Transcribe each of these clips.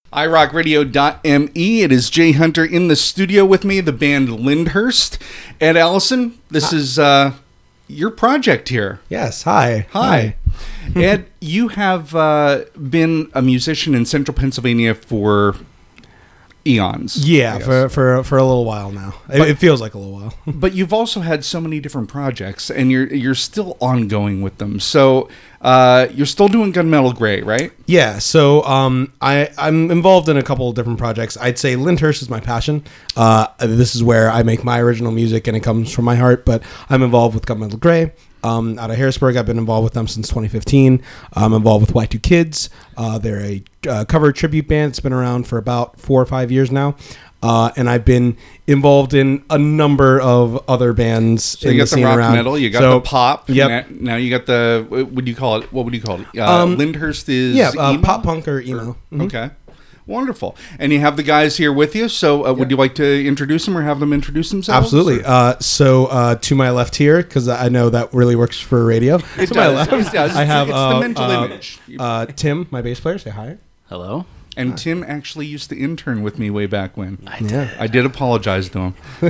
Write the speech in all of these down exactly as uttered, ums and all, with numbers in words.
i rock radio dot m e. It is Jay Hunter in the studio with me, the band Lyndhurst. And Allison, this hi. is uh, your project here. Yes, hi. Hi. hi. Ed, you have uh, been a musician in central Pennsylvania for eons. Yeah, for, for for a little while now. It, but, it feels like a little while. But you've also had so many different projects, and you're you're still ongoing with them. So uh, you're still doing Gunmetal Gray, right? Yeah. So um, I I'm involved in a couple of different projects. I'd say Lyndhurst is my passion. Uh, this is where I make my original music, and it comes from my heart. But I'm involved with Gunmetal Gray. Um, out of Harrisburg. I've been involved with them since twenty fifteen. I'm involved with Y two Kids. Uh, they're a uh, cover tribute band that's been around for about four or five years now. Uh, and I've been involved in a number of other bands. So in you got the, the scene rock around. metal, you got so, the pop. Yep. Now, now you got the, what would you call it? What would you call it? Uh, um, Lyndhurst is yeah, uh, emo? pop punk or emo. Or, mm-hmm. Okay. Wonderful. And you have the guys here with you, so uh, would yeah. you like to introduce them or have them introduce themselves? Absolutely. Uh, so uh, to my left here, because I know that really works for radio. It to does. my left, It does. I have it's uh, the mental uh, image. Uh, Tim, my bass player, say hi. Hello. And hi. Tim actually used to intern with me way back when. I did. Yeah. I did apologize to him.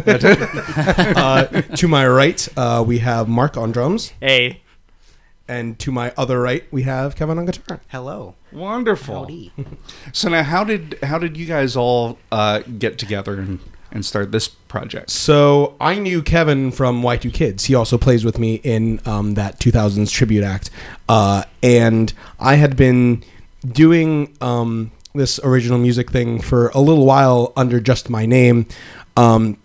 uh, to my right, uh, we have Mark on drums. Hey. And to my other right, we have Kevin on guitar. Hello. Wonderful. Howdy. So now, how did how did you guys all uh, get together and, and start this project? So I knew Kevin from Y two Kids. He also plays with me in um, that two thousands tribute act. Uh, and I had been doing um, this original music thing for a little while under just my name. Um,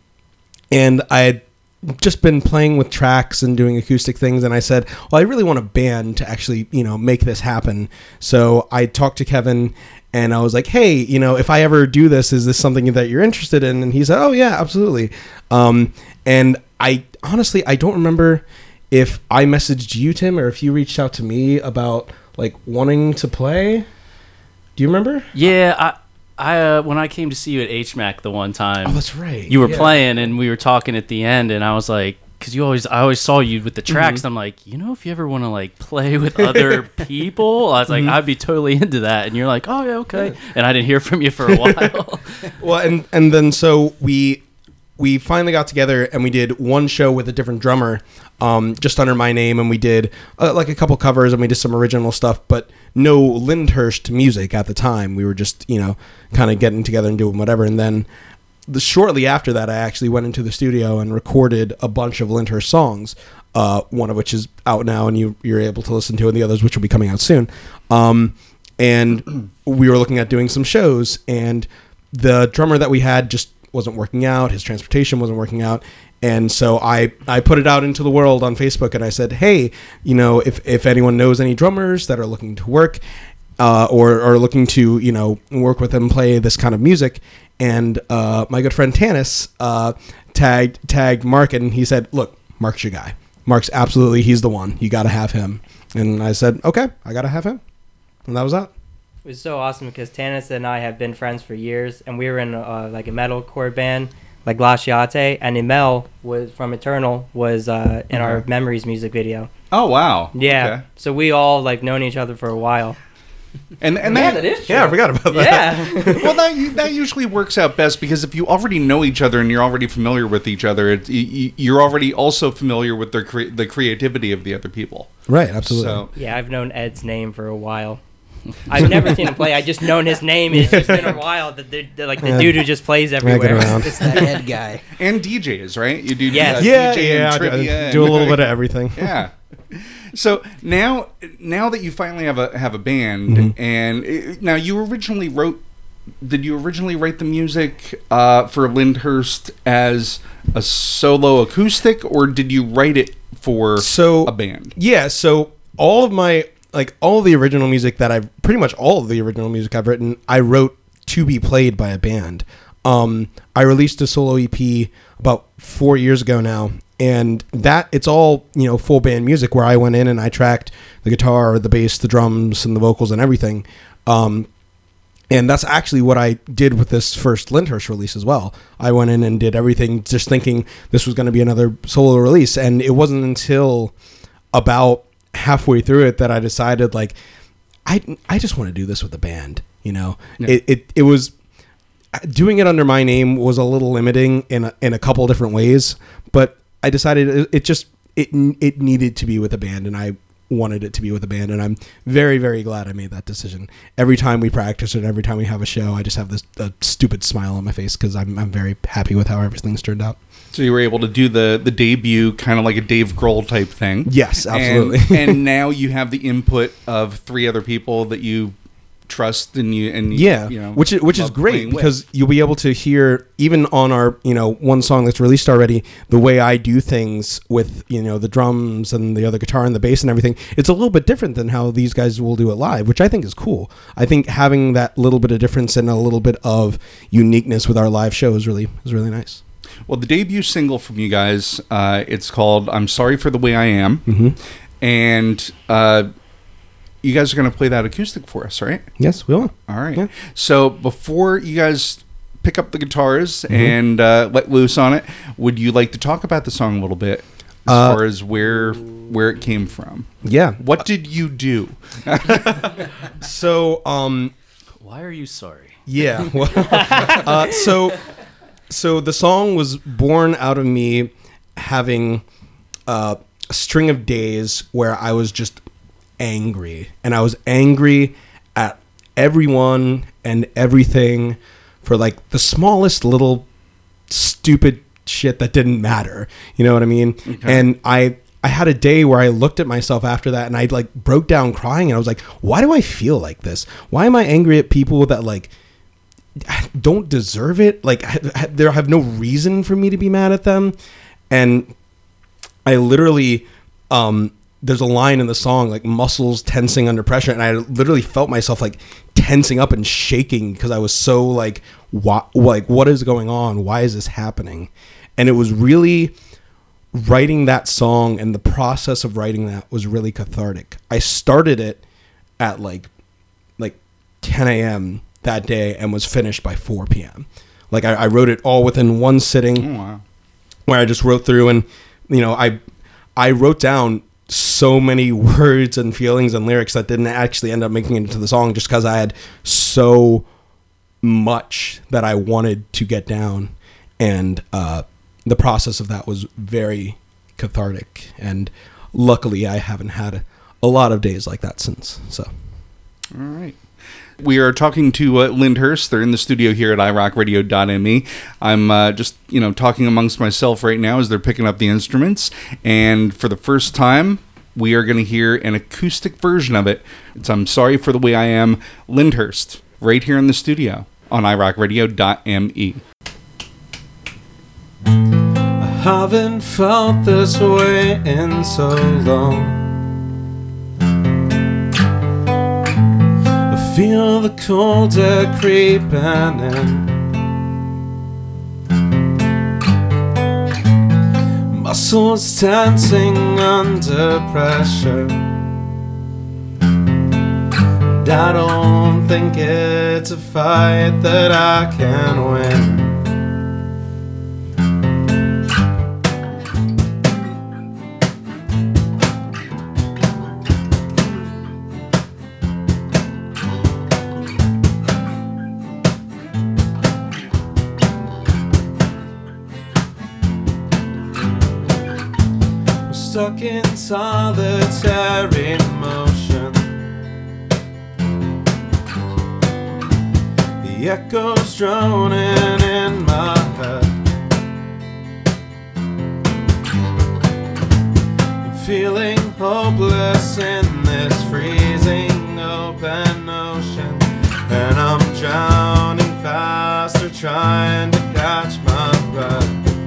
and I had just been playing with tracks and doing acoustic things, and I said, well, I really want a band to actually, you know, make this happen. So I talked to Kevin, and I was like, hey, you know, if I ever do this, is this something that you're interested in? And he said, oh, yeah, absolutely. Um, and I honestly, I don't remember if I messaged you, Tim, or if you reached out to me about, like, wanting to play. Do you remember? Yeah, I... I uh, when I came to see you at H M A C the one time, oh, that's right. You were yeah. playing, and we were talking at the end, and I was like, because you always, I always saw you with the tracks. Mm-hmm. And I'm like, you know, if you ever want to like play with other people, I was like, mm-hmm. I'd be totally into that. And you're like, oh yeah, okay. Yeah. And I didn't hear from you for a while. Well, and and then so we we finally got together and we did one show with a different drummer, um, just under my name, and we did uh, like a couple covers and we did some original stuff, but no Lyndhurst music at the time. We were just, you know, kind of getting together and doing whatever. And then the, shortly after that, I actually went into the studio and recorded a bunch of Lyndhurst songs, uh, one of which is out now and you, you're able to listen to, and the others which will be coming out soon. Um, and we were looking at doing some shows, and the drummer that we had just wasn't working out. His transportation wasn't working out. And so I, I put it out into the world on Facebook, and I said, hey, you know, if, if anyone knows any drummers that are looking to work uh, or are looking to, you know, work with them, play this kind of music. And uh, my good friend Tanis uh, tagged, tagged Mark, and he said, look, Mark's your guy. Mark's absolutely, he's the one. You got to have him. And I said, okay, I got to have him. And that was that. It was so awesome because Tanis and I have been friends for years, and we were in uh, like a metalcore band, like Glaciate, and Emel was from Eternal was uh, in okay. our Memories music video. Oh wow! Yeah, okay. So we all like known each other for a while. And and yeah, that, that is true. Yeah, I forgot about that. Yeah. Well, that that usually works out best because if you already know each other and you're already familiar with each other, it, you, you're already also familiar with their cre- the creativity of the other people. Right, absolutely. So, yeah, I've known Ed's name for a while. I've never seen him play. I just known his name. It's just been a while. That they're, they're like the yeah. dude who just plays everywhere. It's that Ed guy. And D Js, right? You do yes. uh, yeah, D J yeah, and trivia. I do and, a little bit of everything. Yeah. So now, now that you finally have a have a band, mm-hmm. and it, now you originally wrote. Did you originally write the music uh, for Lyndhurst as a solo acoustic, or did you write it for so, a band? Yeah. So all of my like all of the original music that I've pretty much all of the original music I've written, I wrote to be played by a band. Um, I released a solo E P about four years ago now, and that it's all, you know, full band music where I went in and I tracked the guitar, the bass, the drums, and the vocals and everything. Um, and that's actually what I did with this first Lyndhurst release as well. I went in and did everything just thinking this was going to be another solo release, and it wasn't until about halfway through it that I decided, like, I I just want to do this with a band. You know, Yeah. it, it it was doing it under my name was a little limiting in a, in a couple different ways, but I decided it, it just it it needed to be with a band, and I wanted it to be with a band, and I'm very, very glad I made that decision. Every time we practice and every time we have a show, I just have this a stupid smile on my face because I'm I'm very happy with how everything's turned out. So you were able to do the the debut kind of like a Dave Grohl type thing. Yes, absolutely. And, and now you have the input of three other people that you trust and you and yeah, you know, which is which is love great playing with. because you'll be able to hear even on our you know one song that's released already the way I do things with you know the drums and the other guitar and the bass and everything. It's a little bit different than how these guys will do it live, which I think is cool. I think having that little bit of difference and a little bit of uniqueness with our live show is really is really nice. Well, the debut single from you guys, uh, it's called "I'm Sorry for the Way I Am," Mm-hmm. and uh, you guys are going to play that acoustic for us, right? Yes, we will. All right. Yeah. So before you guys pick up the guitars Mm-hmm. and uh, let loose on it, would you like to talk about the song a little bit as Uh, far as where where it came from? Yeah. What did you do? So, um, Why are you sorry? yeah. Well, uh, so, so the song was born out of me having uh, a string of days where I was just angry, and I was angry at everyone and everything for like the smallest little stupid shit that didn't matter. You know what I mean? Okay. And I I had a day where I looked at myself after that and I like broke down crying, and I was like, why do I feel like this? Why am I angry at people that like don't deserve it? Like there have no reason for me to be mad at them. And I literally um there's a line in the song like muscles tensing under pressure, and I literally felt myself like tensing up and shaking because I was so like what like what is going on? Why is this happening? And it was really writing that song, and the process of writing that was really cathartic. I started it at like like ten a.m. that day and was finished by four p.m. Like I, I wrote it all within one sitting. Oh, wow. Where I just wrote through, and you know I I wrote down so many words and feelings and lyrics that didn't actually end up making it into the song just because I had so much that I wanted to get down, and uh, the process of that was very cathartic, and luckily I haven't had a lot of days like that since. So All right. We are talking to uh, Lyndhurst. They're in the studio here at i rock radio dot m e. I'm uh, just, you know, talking amongst myself right now as they're picking up the instruments. And for the first time, we are going to hear an acoustic version of it. It's I'm Sorry for the Way I Am, Lyndhurst, right here in the studio on i rock radio dot m e. I haven't felt this way in so long. Feel the cold air creeping in. Muscles tensing under pressure. And I don't think it's a fight that I can win. Stuck in solitary motion. The echoes droning in my head. I'm feeling hopeless in this freezing open ocean, and I'm drowning faster trying to catch my breath.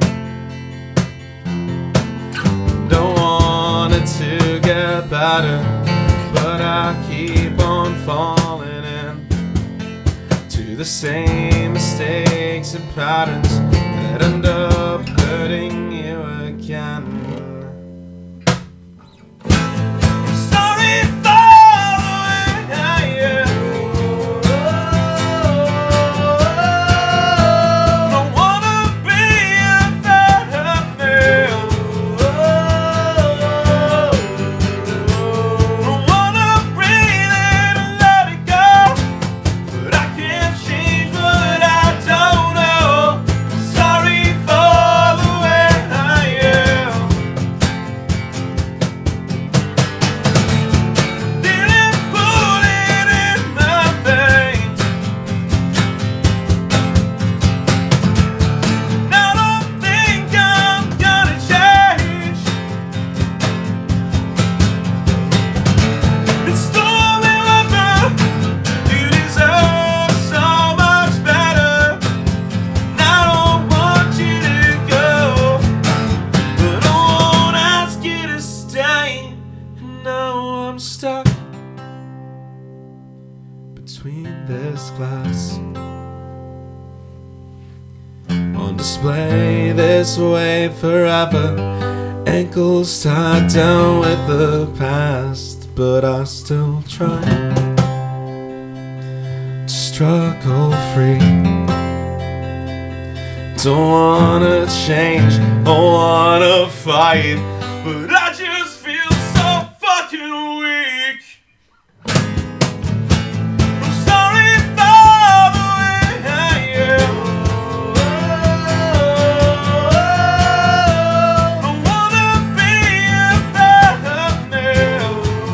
Don't want it to get better, but I keep on falling in to the same mistakes and patterns that end up hurting you again. I'm sorry for the way I am. Don't wanna be a better man. Don't wanna breathe it and let it go, but on display this way forever. Ankles tied down with the past, but I still try to struggle free. Don't wanna change, don't wanna fight, but I just feel so fucking weak. I'm sorry for the way I am. I wanna be a better man.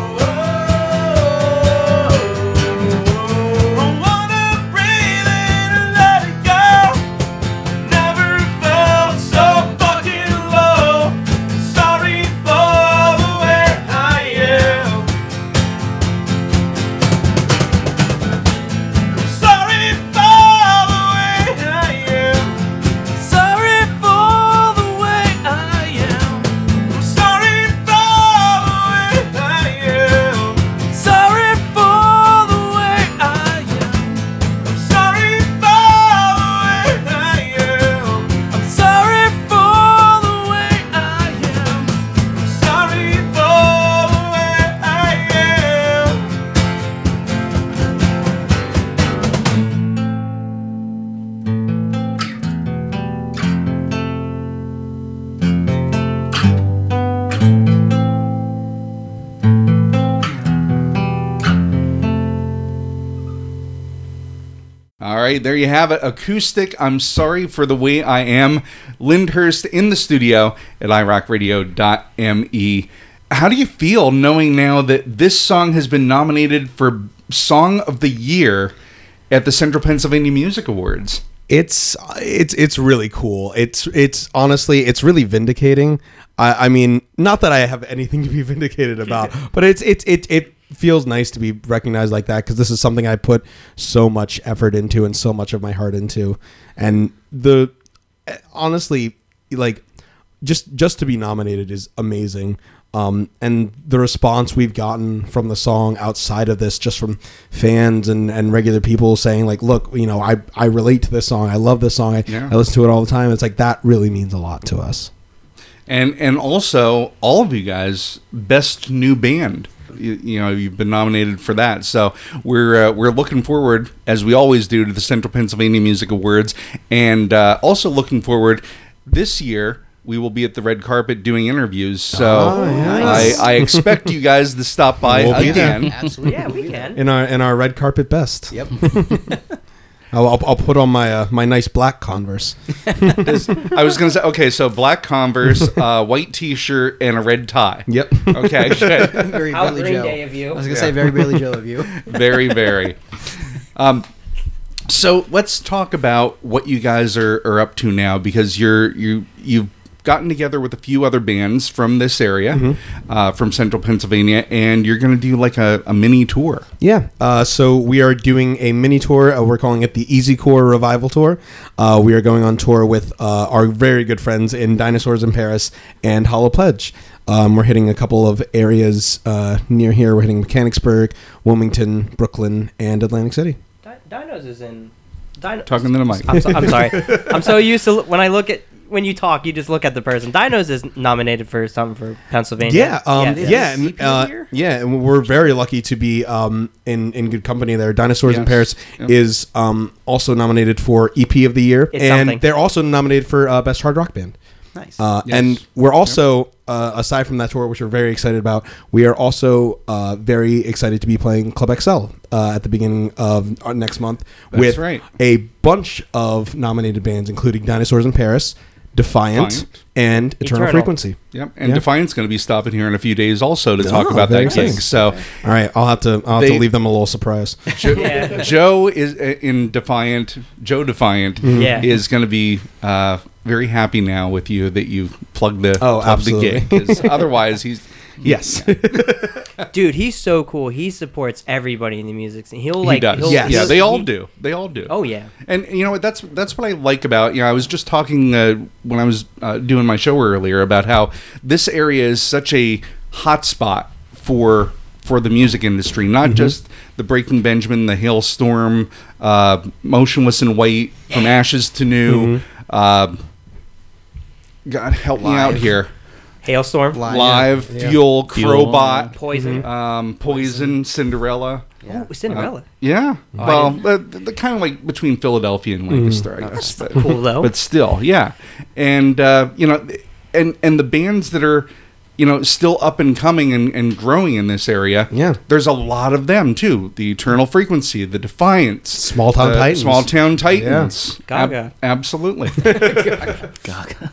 I wanna breathe in and let it go. Never felt so fucking low. Sorry for the way I am. I'm sorry for the way I am. Sorry for the way I am. I'm sorry for the way I am. Sorry for the way I am. I'm sorry for the way I am. I'm sorry for the way I am. I'm sorry for the way I am. All right, there you have it. Acoustic, I'm Sorry for the Way I Am. Lyndhurst in the studio at i rock radio dot m e. How do you feel knowing now that this song has been nominated for Song of the Year at the Central Pennsylvania Music Awards? It's it's it's really cool. It's it's honestly it's really vindicating. I, I mean, not that I have anything to be vindicated about, but it's it's it it feels nice to be recognized like that because this is something I put so much effort into and so much of my heart into, and the honestly like just just to be nominated is amazing. Um, and the response we've gotten from the song outside of this, just from fans and, and regular people saying like, look, you know, I, I relate to this song. I love this song. I, Yeah. I listen to it all the time. It's like, that really means a lot to us. And and also, all of you guys, Best New Band. You, you know, you've been nominated for that. So we're uh, we're looking forward, as we always do, to the Central Pennsylvania Music Awards. And uh, also looking forward, this year, we will be at the red carpet doing interviews. So Oh, nice. I, I expect you guys to stop by We'll be there. again. Absolutely. Yeah, we can. In our in our red carpet best. Yep. I'll, I'll, I'll put on my uh, my nice black Converse. I was going to say, okay, so black Converse, uh, white T-shirt, and a red tie. Yep. Okay, good. Very How Billy Green Joe. Day of you. I was gonna Yeah. say very Billy Joe of you. Very, very. Um, so let's talk about what you guys are, are up to now, because you're you you've gotten together with a few other bands from this area, Mm-hmm. uh, from Central Pennsylvania, and you're going to do like a, a mini tour. Yeah. Uh, so we are doing a mini tour. Uh, we're calling it the Easy Core Revival Tour. Uh, we are going on tour with uh, our very good friends in Dinosaurs in Paris and Hollow Pledge. Um, we're hitting a couple of areas uh, near here. We're hitting Mechanicsburg, Wilmington, Brooklyn, and Atlantic City. Di- Dinos is in. Dino- Talking to the mic. I'm, so, I'm sorry. I'm so used to when I look at when you talk, you just look at the person. Dinos is nominated for something for Pennsylvania. Yeah, um, Yes. yeah, C and, P of uh, the year? yeah, and we're very lucky to be um, in in good company there. Dinosaurs in Yes. Paris Yep. is um, also nominated for E P of the Year, It's and something. they're also nominated for uh, Best Hard Rock Band. Nice. Uh, Yes. And we're also, uh, aside from that tour, which we're very excited about, we are also uh, very excited to be playing Club X L uh, at the beginning of uh, next month That's with right. a bunch of nominated bands, including Dinosaurs in Paris, Defiant, Defiant. and Eternal, Eternal. Frequency. Yep, and Yeah. Defiant's going to be stopping here in a few days also to talk Oh, about very that gig. exciting. So All right, I'll have to I'll have They- to leave them a little surprise. Jo- Yeah. Joe is uh, in Defiant. Joe Defiant Yeah. is going to be uh, very happy now with you that you've plugged the Oh, plugged the absolutely. gig, 'cause otherwise he's Yes. Dude, he's so cool. He supports everybody in the music scene. He'll like. he does. He'll, Yes. Yeah, he'll- they all he- do. They all do. Oh yeah. And you know what? That's that's what I like about. You know, I was just talking uh, when I was uh, doing my show earlier about how this area is such a hot spot for for the music industry. Not just the Breaking Benjamin, the Hailstorm, uh, Motionless in White, From Ashes to New. Uh, God help me out Live. here. Hailstorm, Live. Live, Yeah. Fuel, Fuel. Crowbot, Poison. um, Poison, Cinderella. Oh, Cinderella. Yeah. Oh, I well, didn't- the, the kind of like between Philadelphia and Lancaster, I guess. But, cool though. but still, yeah. And uh, you know, and and the bands that are, you know, still up and coming and, and growing in this area. Yeah. There's a lot of them too. The Eternal Frequency, the Defiance, Small Town the Titans. Small Town Titans. Gaga. absolutely. Gaga.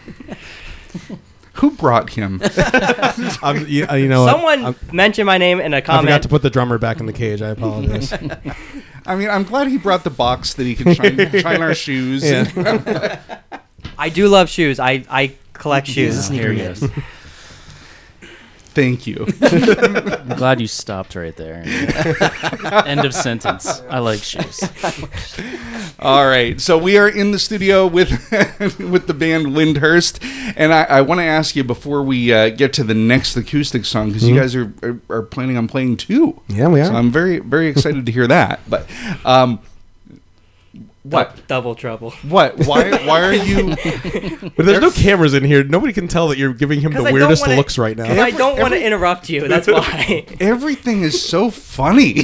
Who brought him? I'm, you, uh, you know, what? Someone I'm- mentioned my name in a I comment. forgot to put the drummer back in the cage. I apologize. I mean, I'm glad he brought the box that he could shine, shine our shoes. Yeah. I do love shoes. I, I collect shoes. Here he is. Thank you. I'm glad you stopped right there. End of sentence. I like shoes. All right, so we are in the studio with with the band Lyndhurst, and I, I want to ask you before we uh, get to the next acoustic song, because you guys are, are are planning on playing two. Yeah, we are. So I'm very very excited to hear that. But um, what Double trouble. what why why are you? But there's no cameras in here. Nobody can tell that you're giving him the 'Cause I don't weirdest wanna- looks right now. I don't want to every- interrupt you. That's why. Everything is so funny.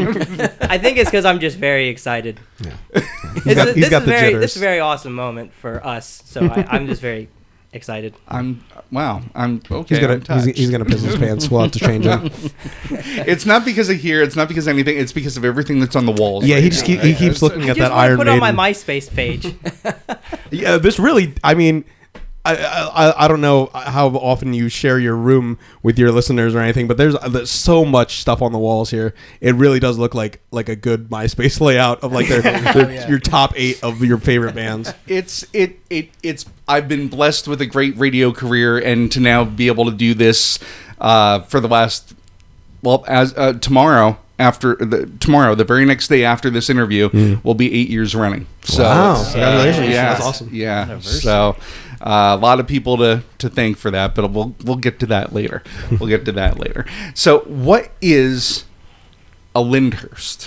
I think it's because I'm just very excited. He's It's got- a- he's this got is the very, jitters. This is a very awesome moment for us. So I, I'm just very excited. I'm wow. I'm okay. He's gonna I'm touched. he's, he's gonna piss his pants. We'll have to change him. It's not because of here. It's not because of anything. It's because of everything that's on the walls. Yeah, right he just now, keep, right? he keeps looking I at just that want to Iron put Maiden. on my MySpace page. Yeah, this really. I mean, I, I I don't know how often you share your room with your listeners or anything, but there's, there's so much stuff on the walls here. It really does look like like a good MySpace layout of like their, their your top eight of your favorite bands. It's it it it's. I've been blessed with a great radio career, and to now be able to do this uh, for the last well as uh, tomorrow. After the tomorrow, the very next day after this interview, will be eight years running. So, Wow. it's, Congratulations. yeah, That's awesome. Yeah. Anniversary. So, uh, a lot of people to, to thank for that, but we'll we'll get to that later. We'll get to that later. So, what is a Lyndhurst?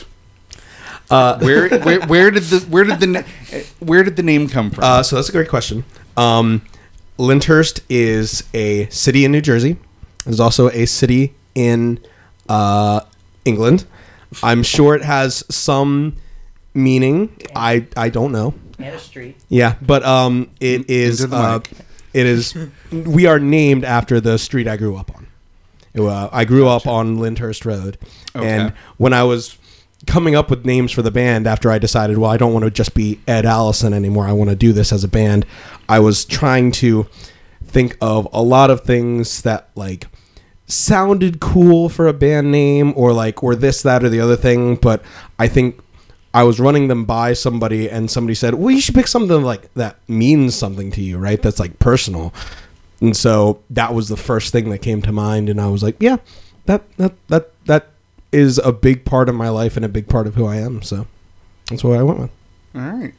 Uh, Where where where did the where did the na- where did the name come from? Uh, so that's a great question. Um, Lyndhurst is a city in New Jersey. There's also a city in uh, England. I'm sure it has some meaning. I I don't know. And a street. Yeah, but um, it is Into the uh, mic. it is. We are named after the street I grew up on. Uh, I grew up on Lyndhurst Road, Okay. and when I was coming up with names for the band, after I decided, well, I don't want to just be Ed Allison anymore. I want to do this as a band. I was trying to think of a lot of things that like sounded cool for a band name, or like or this, that, or the other thing. But I think I was running them by somebody, and somebody said, well, you should pick something like that means something to you, right? That's like personal. And so that was the first thing that came to mind, and I was like, yeah, that that that that is a big part of my life and a big part of who I am. So that's what I went with. All right.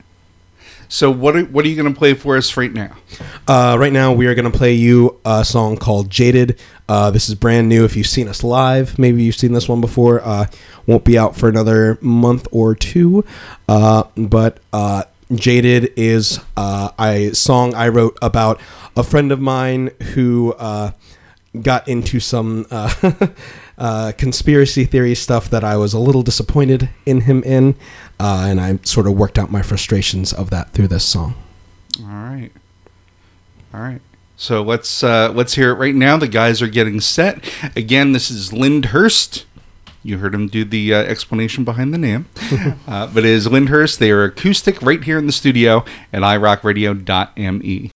So what are, what are you going to play for us right now? Uh, right now, we are going to play you a song called Jaded. Uh, this is brand new. If you've seen us live, maybe you've seen this one before. Uh, won't be out for another month or two. Uh, but uh, Jaded is uh, a song I wrote about a friend of mine who uh, got into some uh, uh, conspiracy theory stuff that I was a little disappointed in him in. Uh, and I sort of worked out my frustrations of that through this song. All right. All right. So let's uh, let's hear it right now. The guys are getting set. Again, this is Lyndhurst. You heard him do the uh, explanation behind the name. uh, but it is Lyndhurst. They are acoustic right here in the studio at i rock radio dot m e.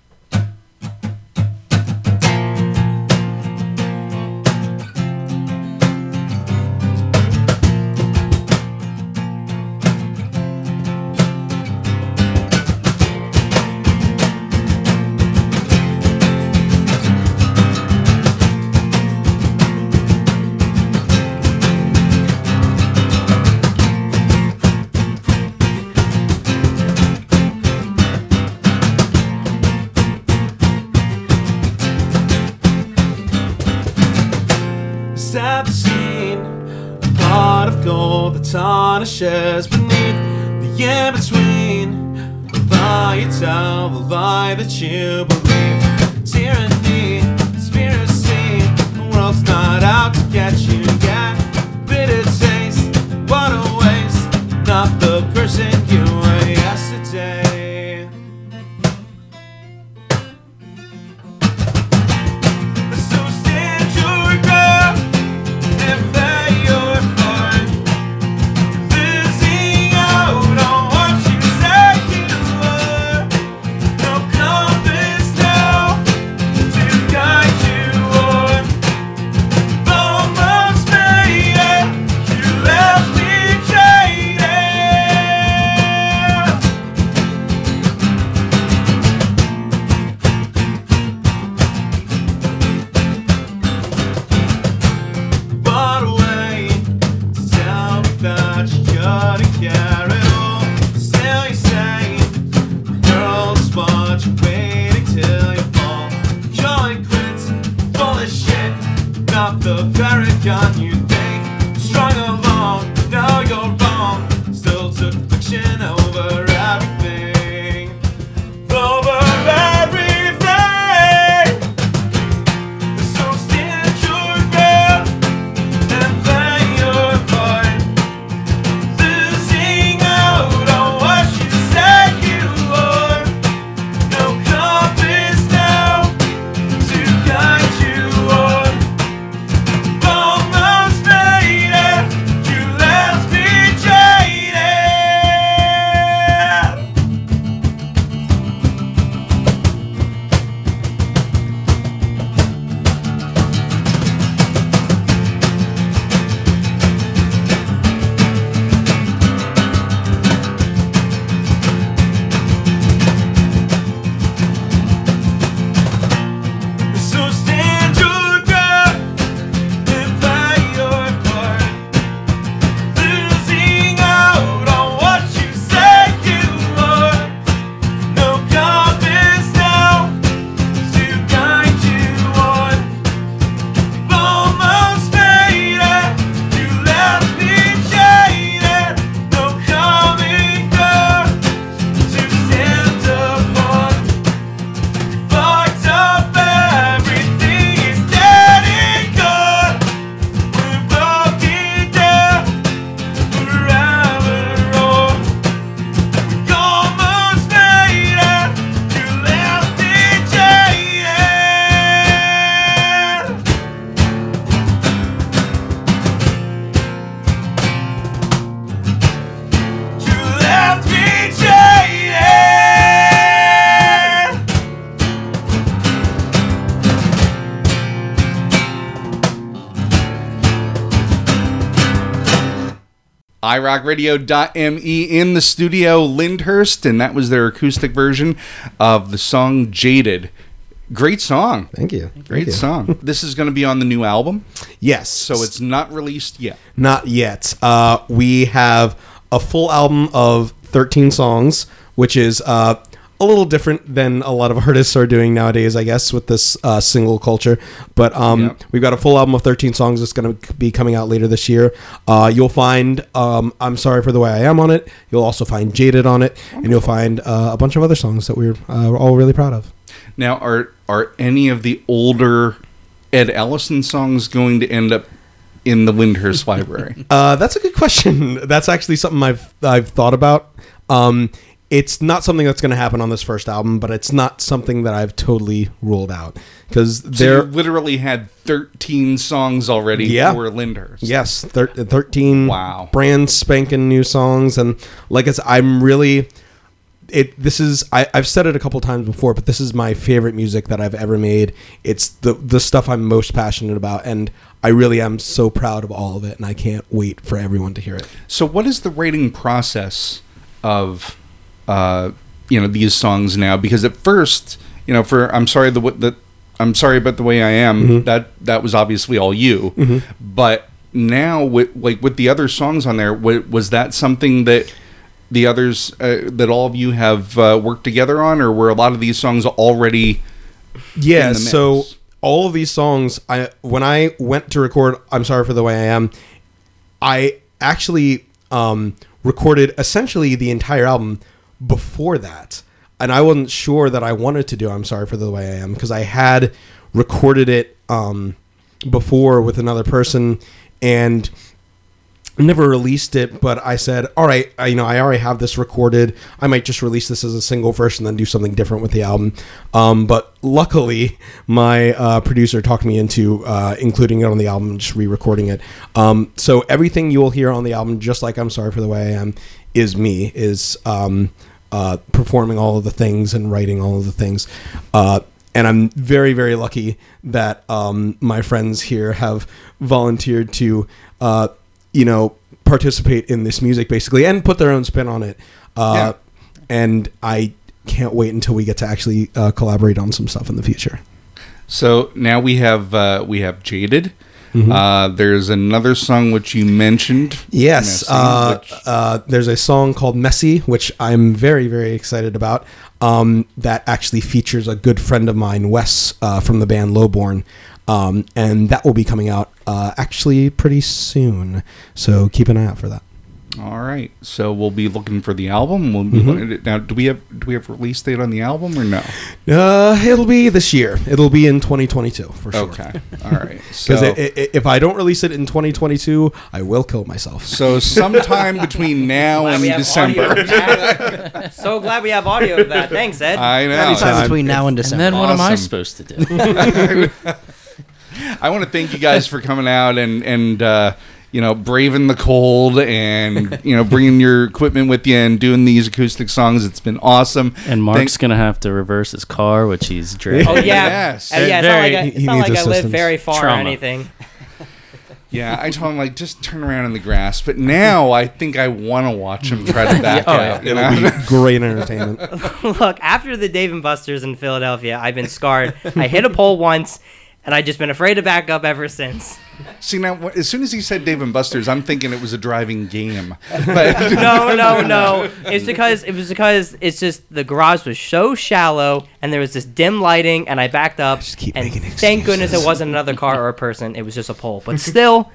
I've seen a pot of gold that tarnishes beneath the in-between. A while you tell the lie that you believe. Tyranny, conspiracy, the world's not out to get you yet. Bitter taste, what a waste, not the person you were yesterday. So stand your ground and play your part, losing out on what you said you were. No compass now to guide you on. Almost made it, you left me jaded. What a way to tell me that you couldn't care at all. Still you say, girl, just watch you waiting till you fall. Calling quits, full of shit, not the very gun you think. Strung along, now you're wrong. Still took fiction over everything. Over everything. So stand your ground and play your part, losing out on what you said you were. No compass now to guide you on. Almost made it, you left me jaded. So stand your ground and play your part, losing out on what you said you were. No compass now to guide you on. Almost made it, you left me jaded. No coming back to stand upon. Fucked up, everything is dead and gone. We're broken down forever on. We almost made it, you left me jaded. You left me jaded. i rock radio dot m e in the studio, Lyndhurst, and that was their acoustic version of the song Jaded. Great song. Thank you. Great Thank you. song. This is going to be on the new album, Yes. so it's not released yet. Not yet. Uh, we have a full album of thirteen songs, which is uh, a little different than a lot of artists are doing nowadays, I guess, with this uh, single culture. But um, Yep. we've got a full album of thirteen songs that's going to be coming out later this year. Uh, you'll find um, I'm Sorry for the Way I Am on it. You'll also find Jaded on it. And you'll find uh, a bunch of other songs that we're uh, all really proud of. Now, are are any of the older Ed Ellison songs going to end up in the Lyndhurst library? Uh, that's a good question. That's actually something I've I've thought about. Um, it's not something that's going to happen on this first album, but it's not something that I've totally ruled out because So there. you literally had thirteen songs already Yeah. for Lyndhurst. Yes, thir- thirteen Wow. brand spanking new songs, and like I said, I'm really. It. This is. I, I've said it a couple times before, but this is my favorite music that I've ever made. It's the the stuff I'm most passionate about, and I really am so proud of all of it, and I can't wait for everyone to hear it. So, what is the writing process of, uh, you know, these songs now? Because at first, you know, for I'm sorry the the I'm sorry about the way I am. Mm-hmm. That that was obviously all you. Mm-hmm. But now, with like with the other songs on there, wa- was that something that the others uh, that all of you have uh, worked together on, or were a lot of these songs already? Yeah, in the so mix? all of these songs, I when I went to record I'm Sorry for the Way I Am, I actually um, recorded essentially the entire album before that. and I wasn't sure that I wanted to do I'm Sorry for the Way I Am, because I had recorded it um, before with another person and never released it, but I said, all right, I, you know, I already have this recorded. I might just release this as a single first and then do something different with the album. Um, but luckily, my uh, producer talked me into uh, including it on the album and just re-recording it. Um, so everything you will hear on the album, just like I'm Sorry for the Way I Am, is me, is um, uh, performing all of the things and writing all of the things. Uh, and I'm very, very lucky that um, my friends here have volunteered to uh, you know, participate in this music basically and put their own spin on it. Uh, yeah. And I can't wait until we get to actually uh, collaborate on some stuff in the future. So now we have uh, we have Jaded. Mm-hmm. Uh, there's another song which you mentioned. Yes. Messy, uh, which... uh, there's a song called Messy, which I'm very, very excited about. Um, that actually features a good friend of mine, Wes, uh, from the band Lowborn. Um, and that will be coming out uh, actually pretty soon. So keep an eye out for that. All right. So we'll be looking for the album. We'll be Mm-hmm. looking, now, do we have do we have release date on the album or no? Uh, it'll be this year. It'll be in twenty twenty-two for sure. Okay. All right. So Because if I don't release it in twenty twenty-two, I will kill myself. so sometime between now Glad and we have audio December. of that. So glad we have audio of that. Thanks, Ed. I know. Anytime between now and And December. then what am I Awesome. supposed to do? I want to thank you guys for coming out and and uh, you know, braving the cold and you know, bringing your equipment with you and doing these acoustic songs. It's been awesome. And Mark's Thank- gonna have to reverse his car, which he's dreading. Oh yeah, Yes. Uh, yeah. It's not like I, He- it's he not needs like I live assistance. very far or Trauma. anything. Yeah, I told him like just turn around in the grass, but now I think I want to watch him try to back Oh, out. yeah. You It'll know? be great entertainment. Look, after the Dave and Buster's in Philadelphia, I've been scarred. I hit a pole once, and I've just been afraid to back up ever since. See now, wh- as soon as he said Dave and Buster's, I'm thinking it was a driving game. But No, no, no. It's because it was because it's just the garage was so shallow, and there was this dim lighting, and I backed up. Just keep and making thank goodness excuses. it wasn't another car or a person. It was just a pole. But still,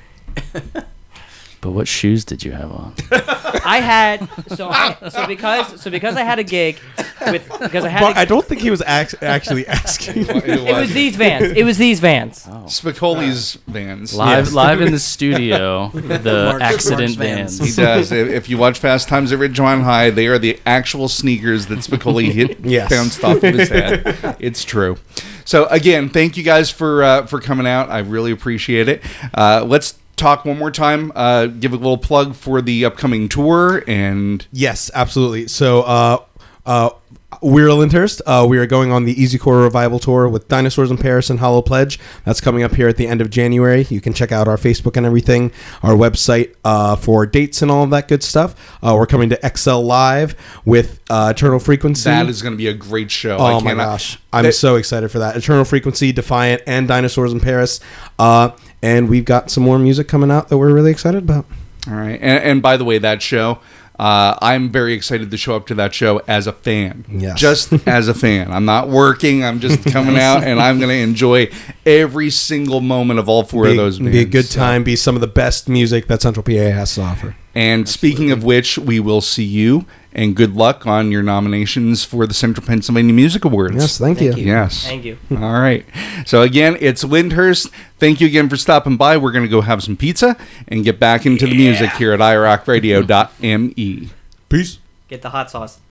But what shoes did you have on? I had so I, so because so because I had a gig with because I had. But a, I don't think he was act- actually asking. it was these vans. It was these vans. Spicoli's vans. Live, Yes. live in the studio, the Mark's- accident Mark's vans. He does. If if you watch Fast Times at Ridgemont High, they are the actual sneakers that Spicoli hit Yes. bounced off of his head. It's true. So again, thank you guys for uh, for coming out. I really appreciate it. Uh, let's talk one more time. Uh, give a little plug for the upcoming tour and Yes, absolutely. So, uh, uh, we're Lyndhurst. Uh, we are going on the Easy Core Revival Tour with Dinosaurs in Paris and Hollow Pledge. That's coming up here at the end of January. You can check out our Facebook and everything, our website uh, for dates and all of that good stuff. Uh, we're coming to X L Live with uh, Eternal Frequency. that is going to be a great show. Oh I my cannot- gosh. I'm that- so excited for that. Eternal Frequency, Defiant, and Dinosaurs in Paris. Uh, and we've got some more music coming out that we're really excited about. All right. And, and by the way, that show, uh, I'm very excited to show up to that show as a fan. Yes. Just as a fan. I'm not working. I'm just coming out, and I'm going to enjoy every single moment of all four Be, of those bands. be a good So- time, be some of the best music that Central P A has to offer. And speaking of which, we will see you, and good luck on your nominations for the Central Pennsylvania Music Awards. Yes, thank, Thank you. you. Yes. Thank you. All right. So again, it's Lyndhurst. Thank you again for stopping by. We're going to go have some pizza and get back into the music here at i rock radio dot m e. Peace. Get the hot sauce.